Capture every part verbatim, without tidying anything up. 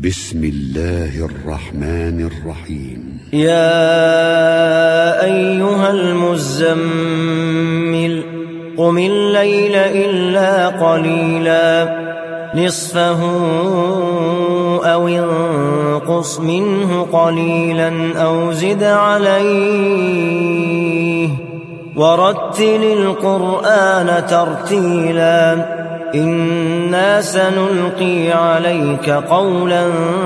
بسم الله الرحمن الرحيم. يا أيها المزمل قم الليل إلا قليلا نصفه أو انقص منه قليلا أو زد عليه ورتل القرآن ترتيلا إنا سنلقي عليك قولا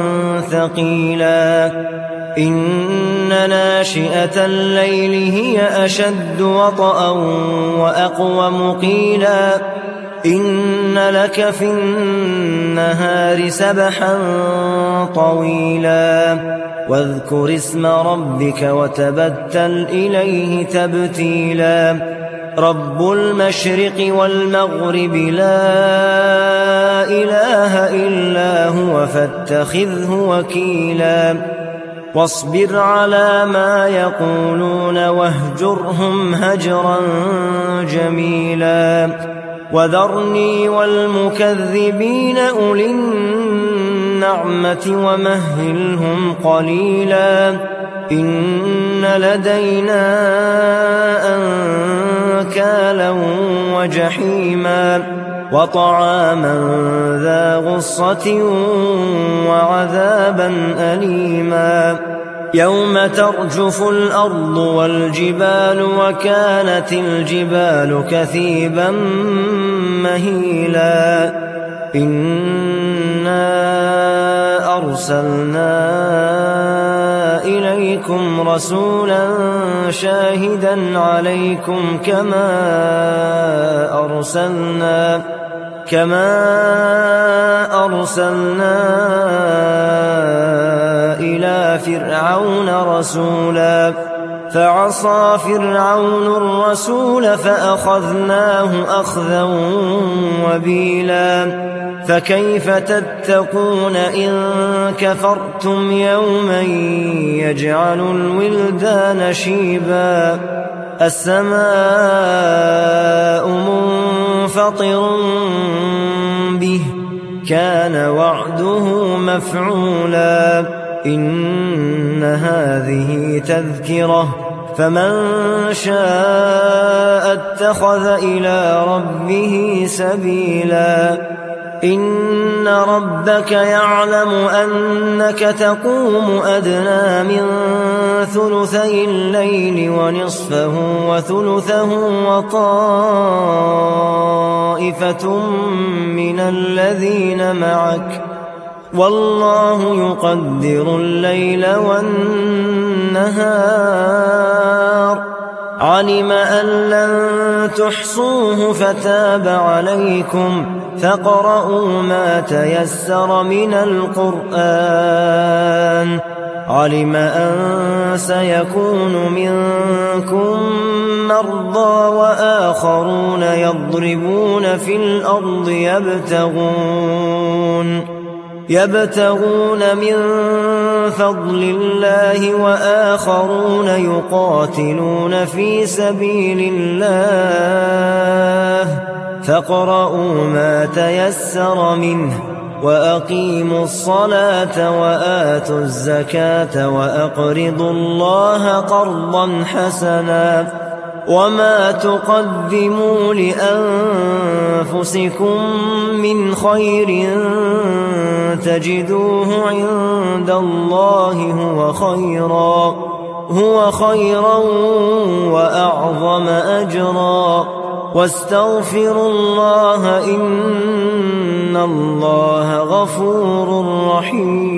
ثقيلا إن ناشئة الليل هي أشد وطئا وأقوم قيلا إن لك في النهار سبحا طويلا واذكر اسم ربك وتبتل إليه تبتيلا رب المشرق والمغرب لا إله إلا هو فاتخذه وكيلا واصبر على ما يقولون واهجرهم هجرا جميلا وذرني والمكذبين أولي النعمة ومهلهم قليلا إن لدينا أنكالا وجحيما وطعاما ذا غصة وعذابا أليما يوم ترجف الأرض والجبال وكانت الجبال كثيبا مهيلا إنا أرسلنا إليكم رسولا شاهدا عليكم كما أرسلنا كما أرسلنا إلى فرعون رسولا فعصى فرعون الرسول فأخذناه أخذا وبيلا فكيف تتقون إن كفرتم يوما يجعل الولدان شيبا السماء منفطر به كان وعده مفعولا إن هذه تذكرة فمن شاء اتخذ إلى ربه سبيلا إن ربك يعلم أنك تقوم أدنى من ثلثي الليل ونصفه وثلثه وطائفة من الذين معك والله يقدر الليل والنهار علم أن لن تحصوه فتاب عليكم فاقرؤوا ما تيسر من القرآن علم أن سيكون منكم مرضى وآخرون يضربون في الأرض يبتغون يبتغون من فضل الله وآخرون يقاتلون في سبيل الله فاقرؤوا ما تيسر منه وأقيموا الصلاة وآتوا الزكاة وأقرضوا الله قرضا حسنا وما تقدموا لأنفسكم من خير تجدوه عند الله هو خيرا هو خيرا وأعظم أجرا واستغفروا الله إن الله غفور رحيم.